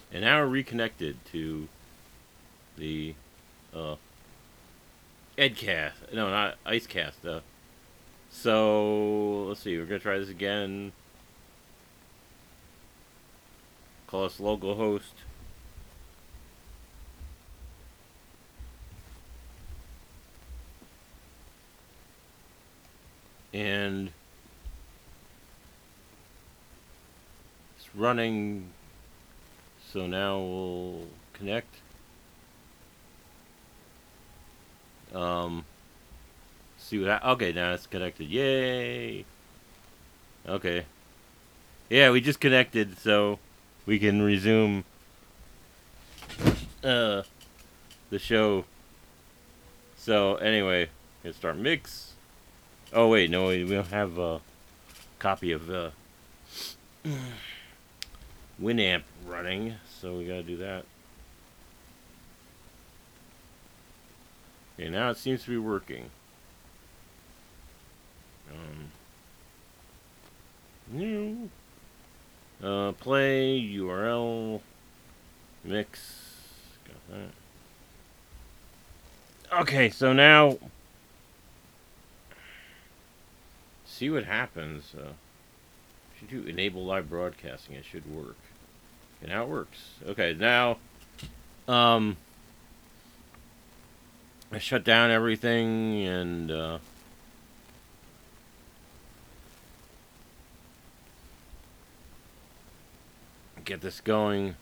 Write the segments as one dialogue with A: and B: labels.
A: And now we're reconnected to the Edcast. No, not Icecast. So let's see. We're gonna try this again. Call us local host. And it's running. So now we'll connect. See what okay, now it's connected. Yay. Okay. Yeah, we just connected, so we can resume the show. So anyway, gonna start mix. Oh wait, no, we don't have a copy of Winamp running, so we gotta do that. Okay, now it seems to be working. New. Play URL mix. Got that. Okay, so now see what happens. If you do enable live broadcasting, it should work. And now it works. Okay, now I shut down everything and get this going.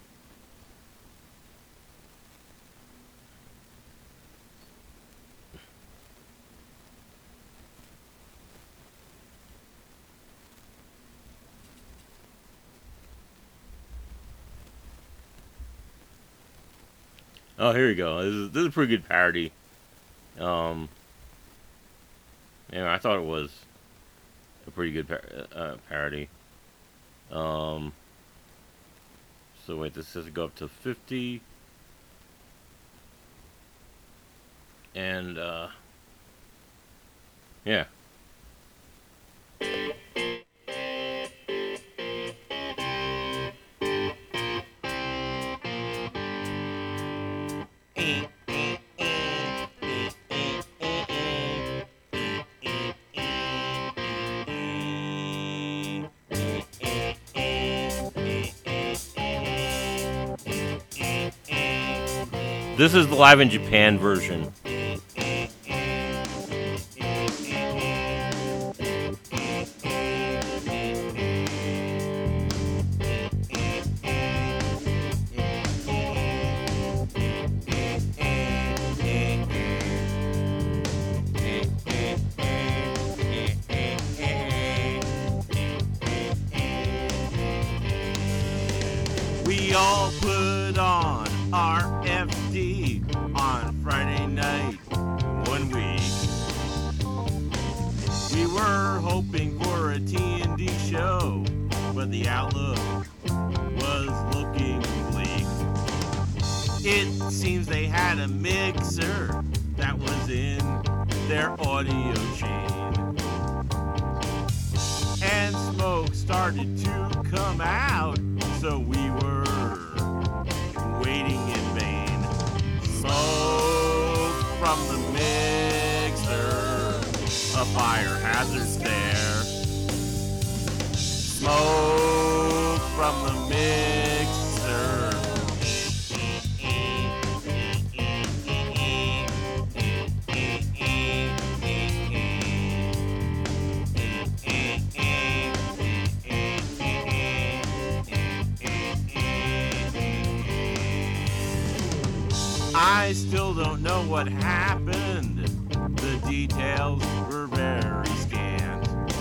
A: Oh, here we go. This is a pretty good parody. Yeah, I thought it was a pretty good parody. So wait, this says go up to 50. And, yeah. This is the live in Japan version.
B: We all put on RFD on Friday night one week. We were hoping for a T&D show, but the outlook was looking bleak. It seems they had a mixer that was in their audio chain, and smoke started to come out, so we were waiting in vain. Smoke from the mixer, a fire hazard's there. Smoke from the mixer. I still don't know what happened. The details were very scant.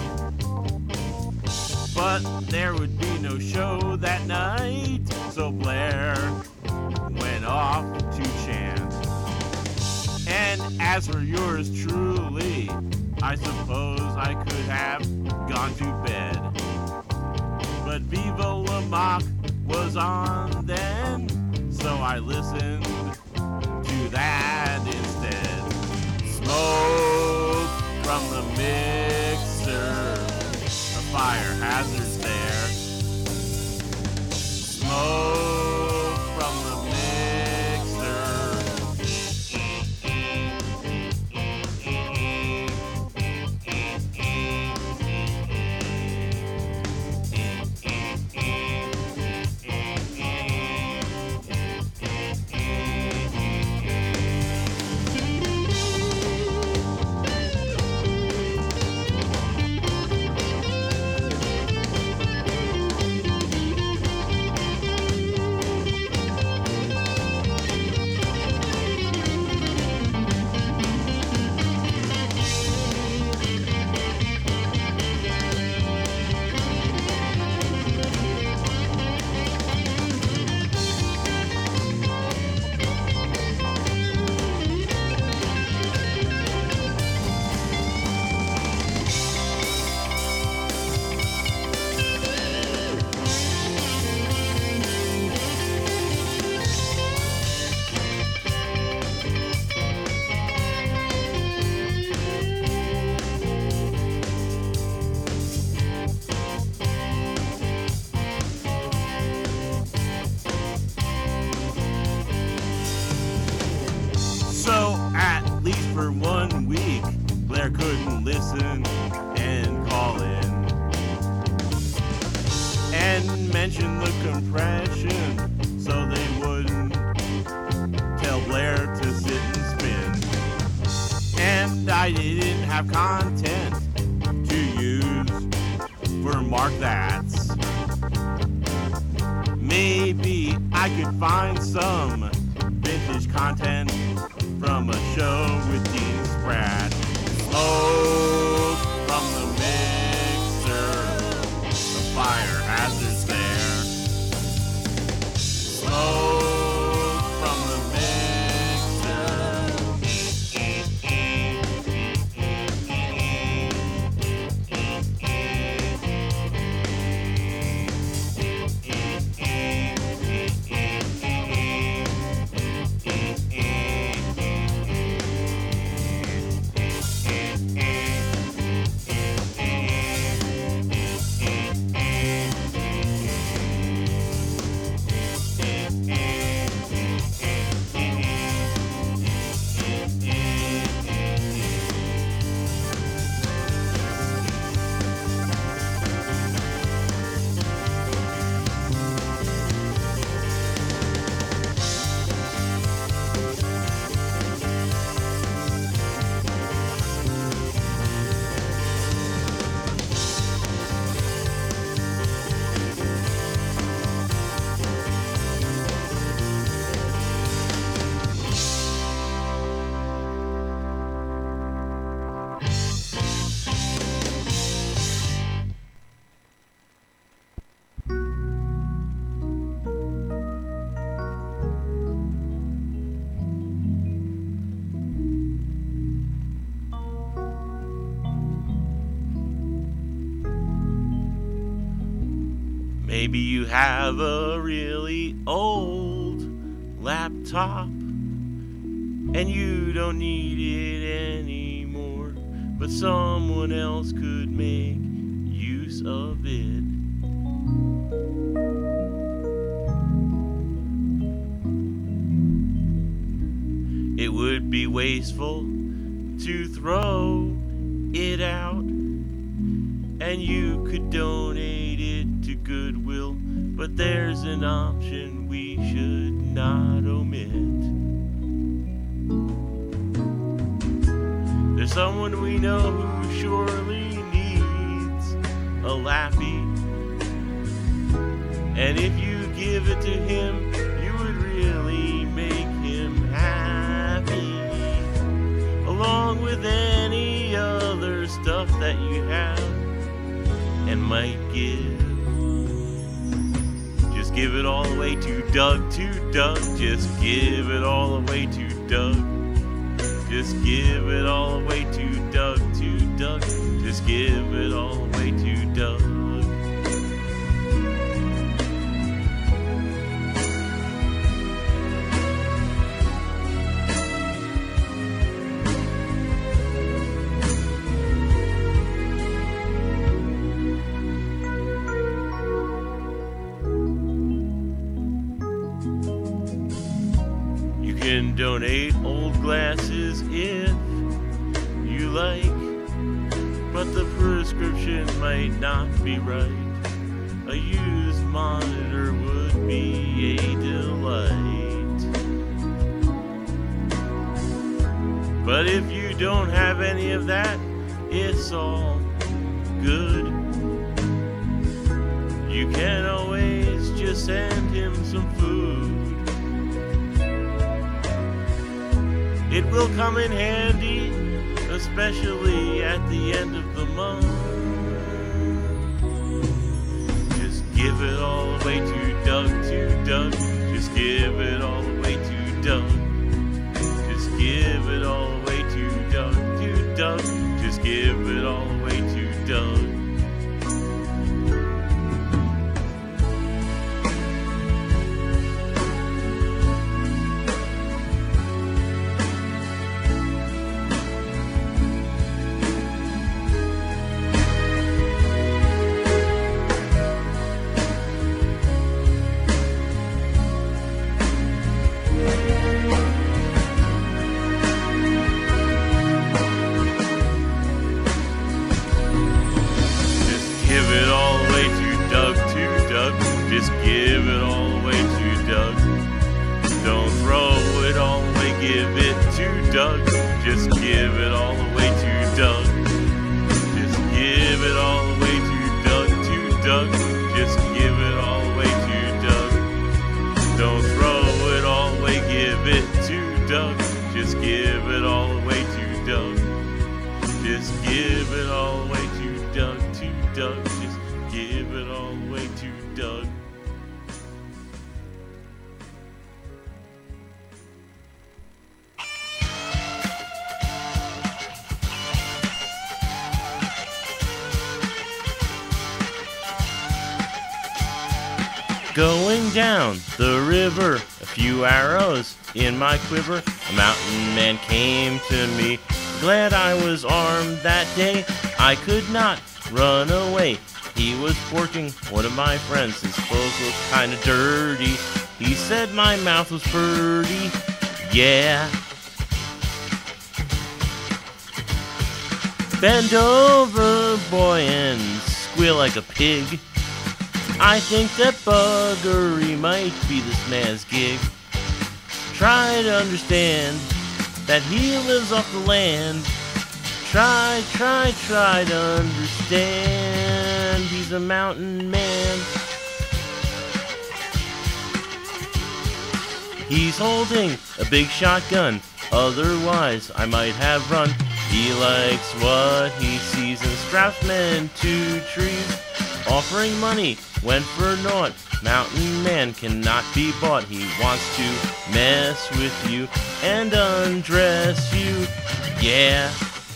B: But there would be no show that night, so Blair went off to chant. And as for yours truly, I suppose I could have gone to bed. But Viva La Mock was on then, so I listened to that instead. Smoke from the mixer, a fire hazard's there. Smoke mention the compression so they wouldn't tell Blair to sit and spin. And I didn't have content to use for Mark That's. Maybe I could find some vintage content from a show with Dean Spratt. Smoke from the mixer, the fire hazard's there. Smoke from the Maybe you have a really old laptop and you don't need it anymore, but someone else could make use of it. It would be wasteful to throw it out, and you could donate it to Goodwill, but there's an option we should not omit. There's someone we know who surely needs a lappy, and if you give it to him, you would really make him happy, along with any other stuff that you have and might give. Just give it all away to Doug, just give it all away to Doug. Just give it all away to Doug, just give it all away to Doug. You can donate old glasses if you like, but the prescription might not be right. A used monitor would be a delight. But if you don't have any of that, it's all good. You can always just send him some food. It will come in handy, especially at the end of the month. Just give it all away to Doug, just give it all away to Doug. Just give it all away to Doug, just give it all away to Doug.
A: Just give it all away to Doug. Don't throw it all away, give it to Doug. Just give it all away to Doug. Just give it all away to Doug. Just give it all away to Doug. Don't throw it all away, give it to Doug. Just give it all away to Doug. Just give it all away to Doug, to Doug. Just give it all away to Doug. Going down the river, a few arrows in my quiver. A mountain man came to me. Glad I was armed that day. I could not run away. He was porking one of my friends. His clothes looked kinda dirty. He said my mouth was pretty. Yeah. Bend over, boy, and squeal like a pig. I think that buggery might be this man's gig. Try to understand that he lives off the land. Try to understand he's a mountain man. He's holding a big shotgun, otherwise I might have run. He likes what he sees and straps men to trees. Offering money went for naught. Mountain man cannot be bought. He wants to mess with you and undress you. Yeah.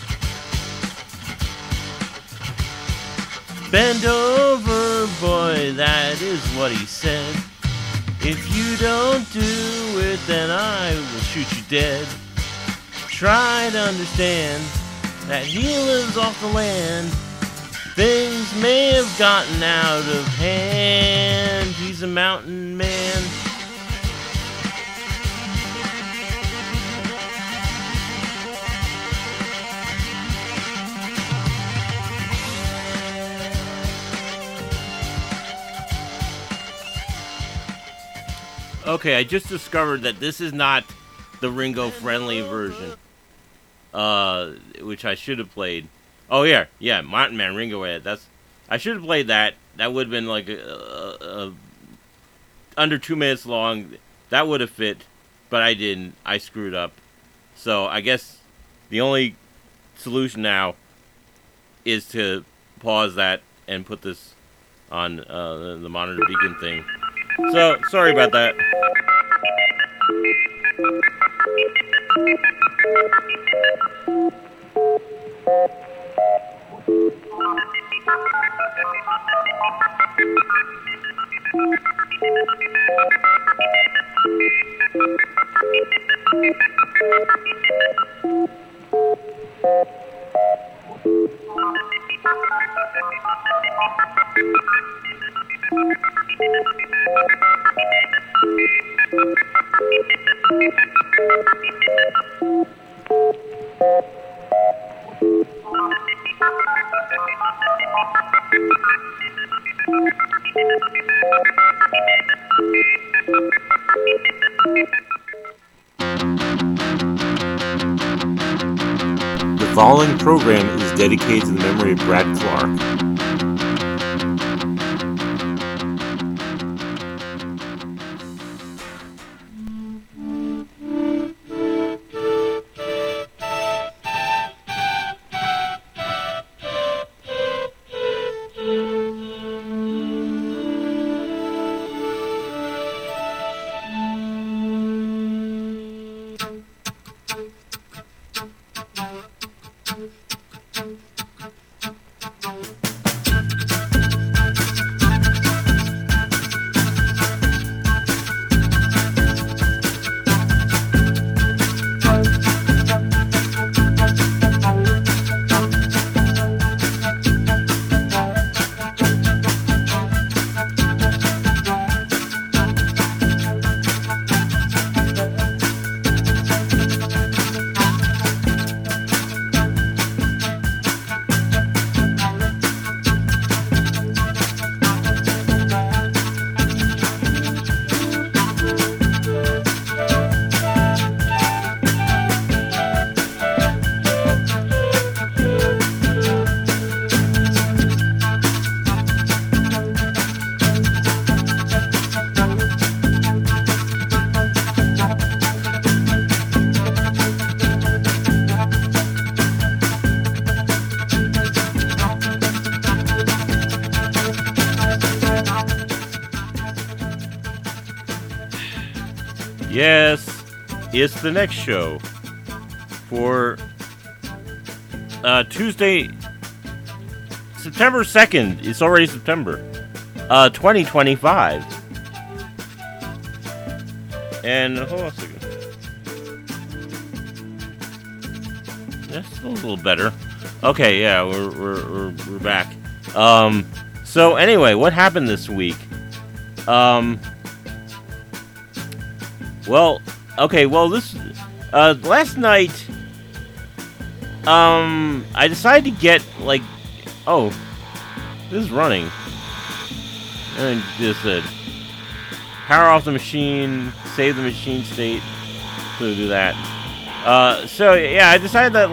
A: Bend over, boy, that is what he said. If you don't do it, then I will shoot you dead. Try to understand that he lives off the land. Things may have gotten out of hand. He's a mountain man. Okay, I just discovered that this is not the Ringo-friendly version, which I should have played. Oh yeah, Mountain Man, Ringo Head. I should have played that. That would have been like under 2 minutes long. That would have fit, but I didn't. I screwed up. So I guess the only solution now is to pause that and put this on the monitor beacon thing. So sorry about that. The following program is dedicated to the memory of Brad Clark. Yes, it's the next show for Tuesday, September 2nd. It's already September 2025. And hold on a second. That's a little better. Okay, yeah, we're back. So anyway, what happened this week? This last night, I decided to get this is running, and just power off the machine, save the machine state, so do that. I decided that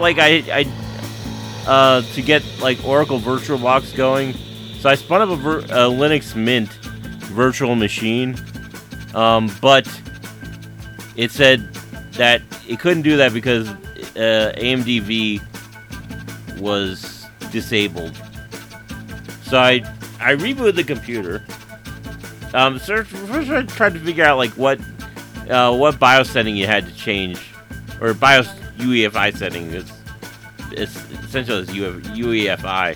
A: to get Oracle VirtualBox going, so I spun up a Linux Mint virtual machine, but it said that it couldn't do that because AMDV was disabled. So I rebooted the computer. First I tried to figure out what BIOS setting you had to change, or BIOS UEFI setting. It's essentially it's UEFI.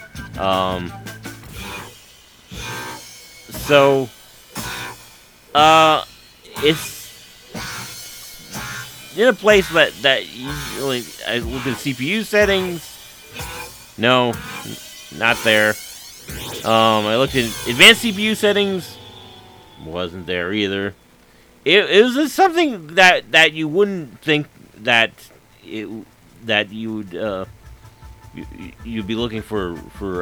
A: It's in a place that usually I look at CPU settings. No, not there. I looked at advanced CPU settings. Wasn't there either. It was just something that you wouldn't think that you'd be looking for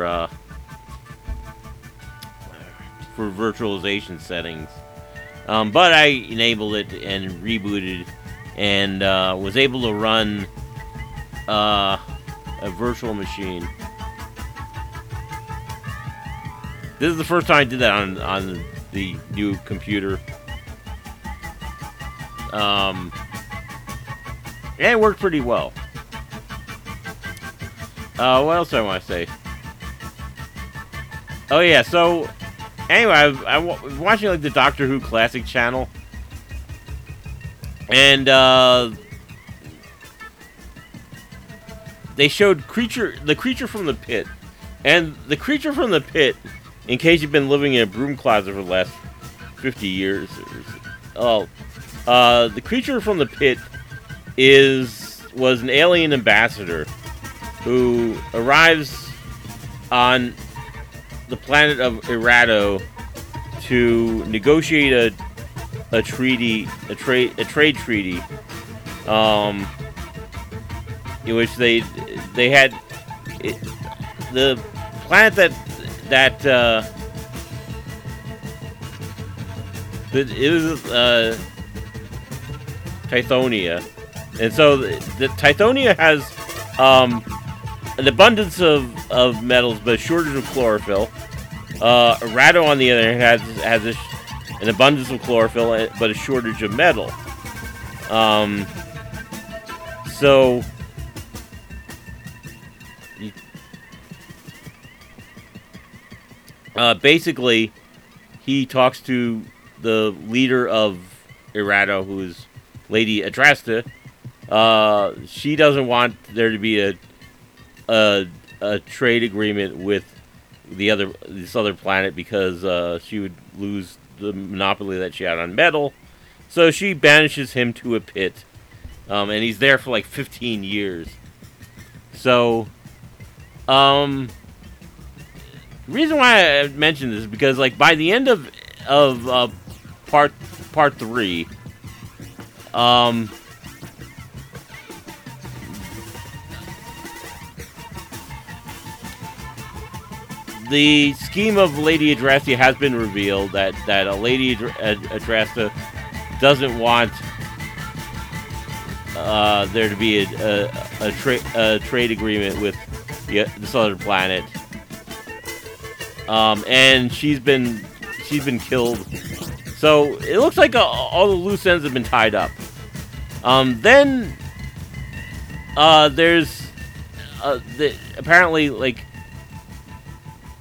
A: virtualization settings. But I enabled it and rebooted, and was able to run a virtual machine. This is the first time I did that on the new computer. And it worked pretty well. What else do I want to say? Oh yeah, so anyway, I was watching the Doctor Who Classic channel, and they showed the creature from the pit, and the creature from the pit, in case you've been living in a broom closet for the last 50 years, the creature from the pit was an alien ambassador who arrives on the planet of Erato to negotiate a treaty, a trade treaty, in which they had the planet that it was Tithonia, and so the Tithonia has an abundance of metals, but a shortage of chlorophyll. Erato, on the other hand, has an abundance of chlorophyll, but a shortage of metal. Basically, he talks to the leader of Erato, who is Lady Adrasta. She doesn't want there to be a trade agreement with this other planet because she would lose the monopoly that she had on metal. So she banishes him to a pit, and he's there for 15 years. So, the reason why I mentioned this is because by the end of part 3, the scheme of Lady Adrasta has been revealed, that a Lady Adrasta doesn't want there to be a trade agreement with this other planet, and she's been killed. So it looks like all the loose ends have been tied up. Then there's apparently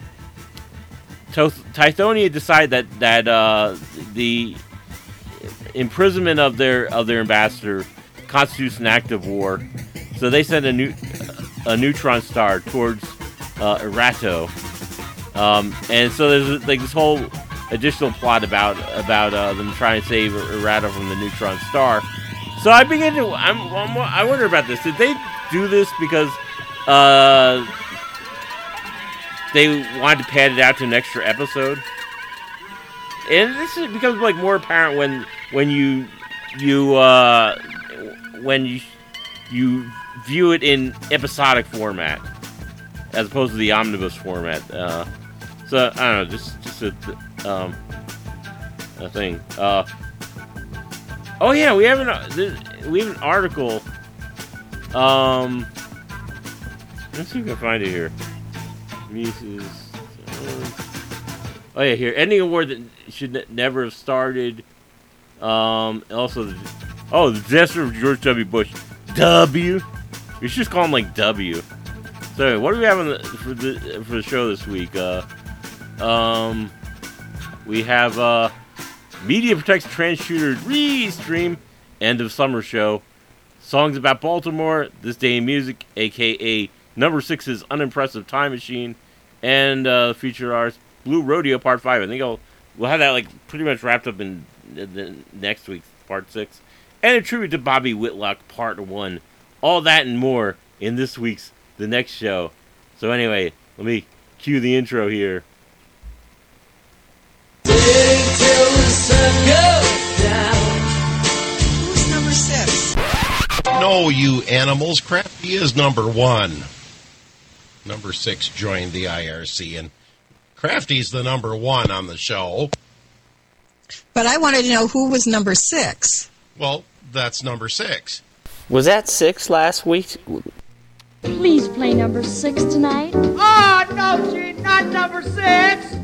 A: Tithonia decide that
B: imprisonment of their ambassador constitutes an act of war. So they send a neutron star towards Erato, and so there's like this whole additional plot about them trying to save Erato from the neutron star. So I begin to I wonder about this. Did they do this because they wanted to pad it out to an extra episode? And this becomes like more apparent when you view it in episodic format as opposed to the omnibus format. So I don't know, just a thing. Oh yeah, we have an article. Let's see if I can find it here. Mises. Oh yeah, here. Ending award that should never have started. Also, the disaster of George W. Bush. W. We should just call him like W. So, what do we have for the show this week? We have media protects trans shooter restream. End of summer show. Songs about Baltimore. This day in music, aka number 6's unimpressive time machine, and feature arts Blue Rodeo Part 5. I think we'll have that like pretty much wrapped up in the next week's Part 6. And a tribute to Bobby Whitlock Part 1. All that and more in this week's The Next Show. So anyway, let me cue the intro here.
C: Who's number 6?
D: No, you animals. Crafty is number 1. Number 6 joined the IRC, and Crafty's the number 1 on the show.
C: But I wanted to know who was number 6.
D: Well, that's number 6.
E: Was that 6 last week?
F: Please play number 6 tonight.
G: Oh, no, she's not number 6.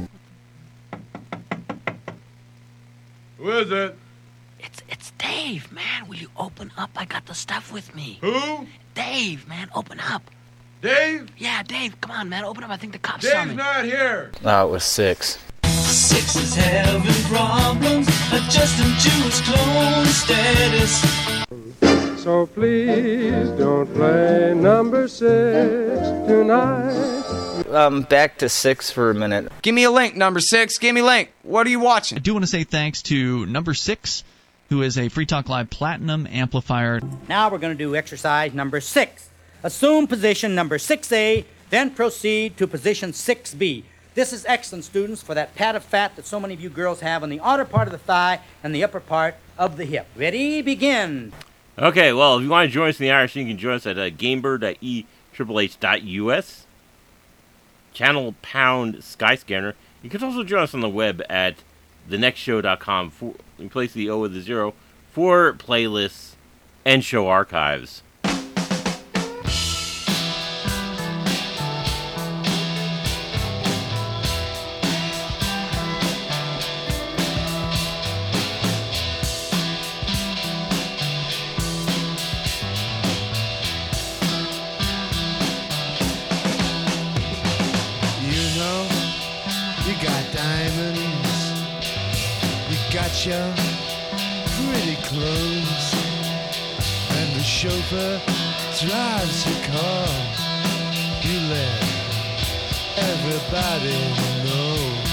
H: Who is it?
I: It's Dave, man. Will you open up? I got the stuff with me.
H: Who?
I: Dave, man, open up.
H: Dave?
I: Yeah, Dave, come on, man, open up. I think the cops saw
H: Dave's
I: me.
H: not here.
E: Oh, it was 6.
J: 6 is having problems adjusting to his clone status.
K: So please don't play number 6 tonight.
E: Back to 6 for a minute.
L: Give me a link, number 6. Give me a link. What are you watching?
M: I do want to say thanks to number 6, who is a Free Talk Live Platinum amplifier.
N: Now we're going to do exercise number 6. Assume position number 6A, then proceed to position 6B. This is excellent, students, for that pad of fat that so many of you girls have on the outer part of the thigh and the upper part of the hip. Ready? Begin.
B: Okay, well, if you want to join us in the IRC, you can join us at gamer.e.us, channel pound Skyscanner. You can also join us on the web at thenextshow.com. Replace the O with the 0 for playlists and show archives.
O: Your pretty clothes, and the chauffeur drives your car. You let everybody know.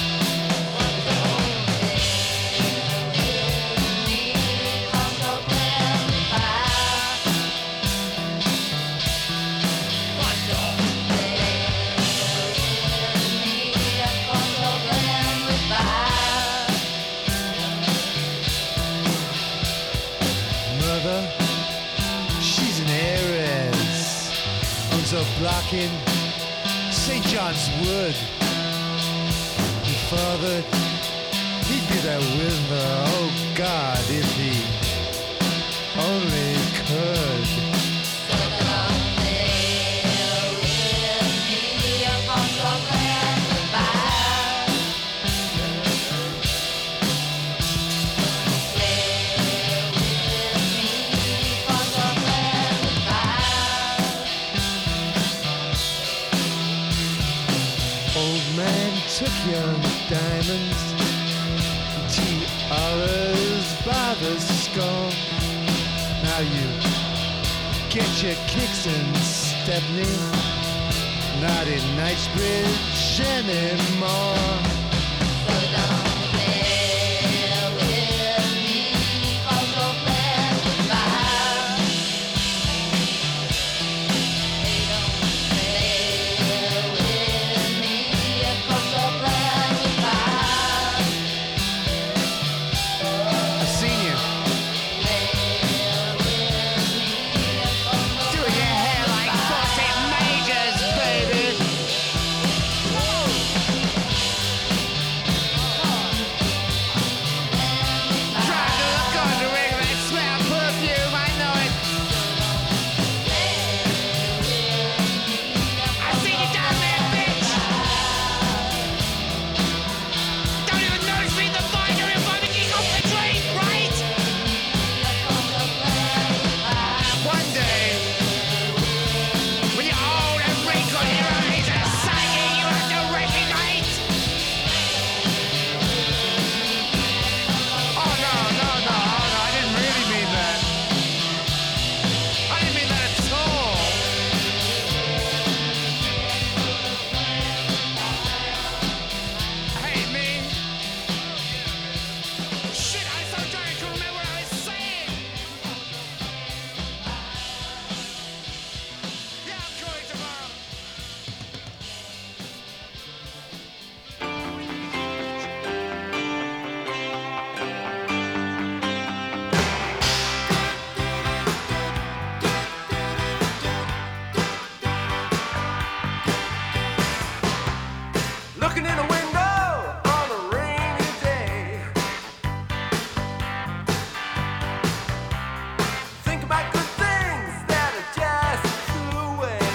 O: She's an heiress, owns a block in St. John's Wood. Your father, he'd be there with her. Oh God, if he only could. Took your diamonds, tiaras by the the skull. Now you get your kicks and Stepney, not in Knightsbridge anymore. So don't play with me, also play with fire. Hey, don't play with me, also play with fire. I've seen you. Doing your hair like Fawcett Majors, baby. Trying to look on the ring and smell perfume, I know it. I see you down there, bitch. Don't even notice me in the binder if I'm making off the drink, right? One day, when you're old and wrinkled, your eyes are sagging, you have to recognize. Oh no, I didn't really mean that. I didn't mean that at all. Hey, me. Shit, I'm so trying to remember what I was saying. Yeah, I'm going tomorrow.
J: Looking in a window on a rainy day. Think about good things that are just flew away.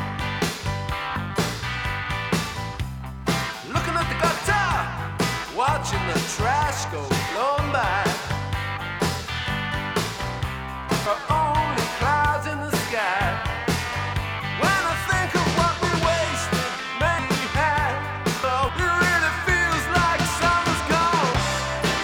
J: Looking at the gutter, watching the trash go blown by.